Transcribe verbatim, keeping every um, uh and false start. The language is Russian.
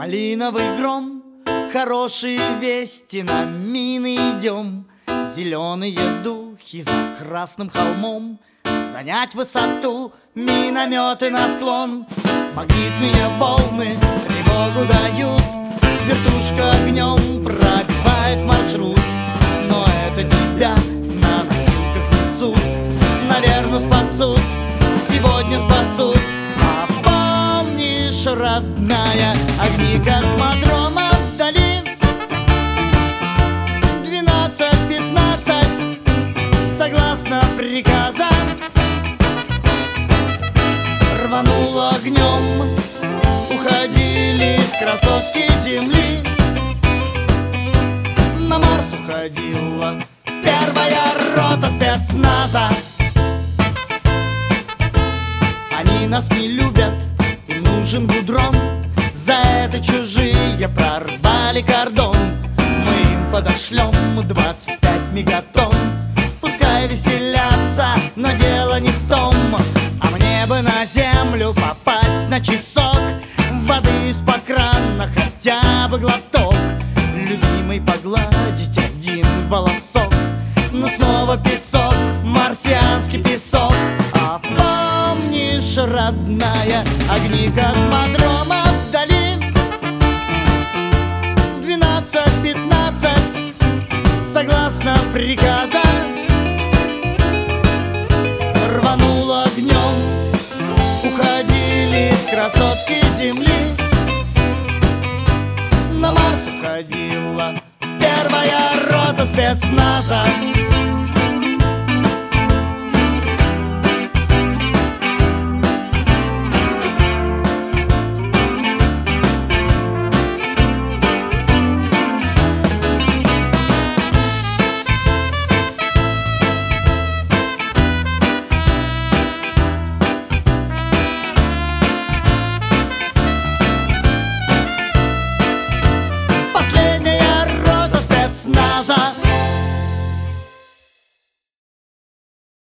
Малиновый гром, хорошие вести, на мины идем. Зеленые духи за красным холмом, занять высоту, минометы на склон. Магнитные волны тревогу дают, вертушка огнем пробивает маршрут. Но это тебя на носилках несут, наверное, спасут, сегодня спасут. А помнишь, родная, огни космодрома вдали? Двенадцать-пятнадцать, согласно приказам, рвануло огнем, уходили с красотки земли. На Марс уходила первая рота спецназа. Они нас не любят, им нужен гудрон. За это чужие прорвали кордон. Мы им подошлем двадцать пять мегатонн. Пускай веселятся, но дело не в том. А мне бы на землю попасть на часок, воды из-под крана хотя бы глоток, любимый погладить один волосок. Но снова песок, марсианский песок. А помнишь, родная, огни космодрома вдали? Двенадцать-пятнадцать, согласно приказам, рвануло огнем, уходили с красотки земли. На Марс уходила первая рота спецназа.